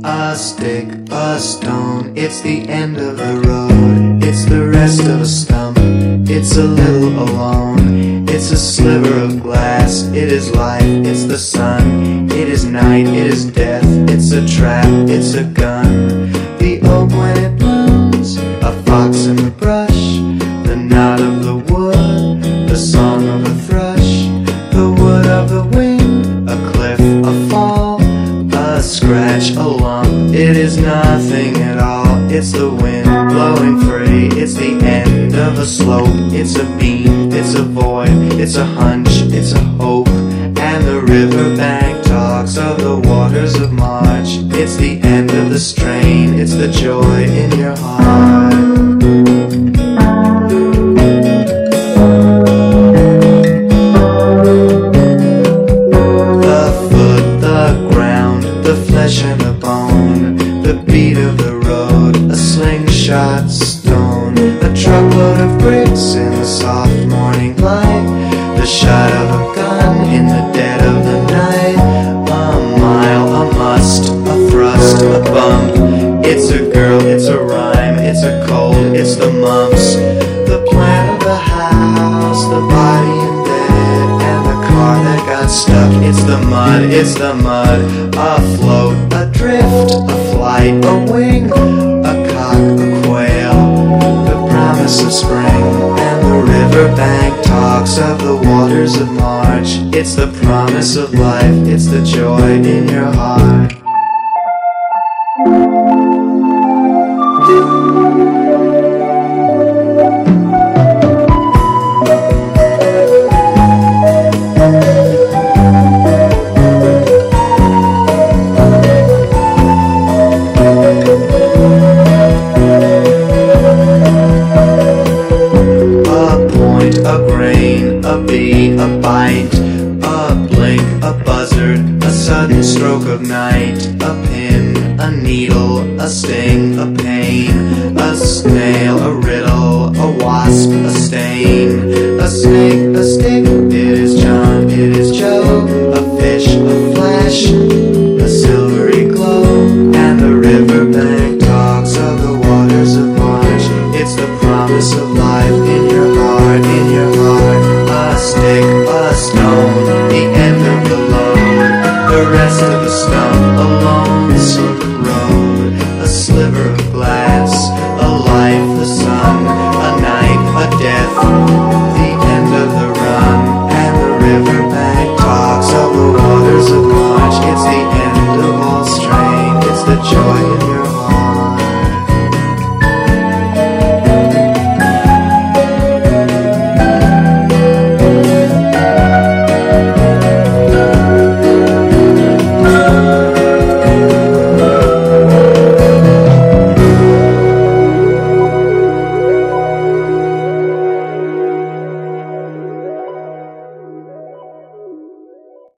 A stick, a stone, it's the end of the road. It's the rest of a stump, it's a little alone. It's a sliver of glass, it is life, it's the sun. It is night, it is death, it's a trap, it's a gun. The oak when it blooms, a fox in the brush. The knot of the wood, the song of a thrush. The wood of the wind, a cliff, a fall. A scratch, a lump, it is nothing at all. It's the wind blowing free, it's the end of a slope. It's a beam, it's a void, it's a hunch, it's a hope. And the riverbank talks of the waters of March. It's the end of the strain, it's the joy in your heart. And a bone, the beat of the road, a slingshot stone, a truckload of bricks in the soft morning light, the shot of a gun in the dead of the night. A mile, a must, a thrust, a bump. It's a girl, it's a rhyme, it's a cold, it's the mumps. The plan of the house, the body in bed, and the car that got stuck. It's the mud, it's the mud. A float, adrift, a flight, a wing, a cock, a quail. The promise of spring, and the riverbank talks of the waters of March. It's the promise of life, it's the joy in your heart. A grain, a bee, a bite, a blink, a buzzard, a sudden stroke of night, a pin, a needle, a sting, a pain, a snail, a riddle, a wasp, a stain.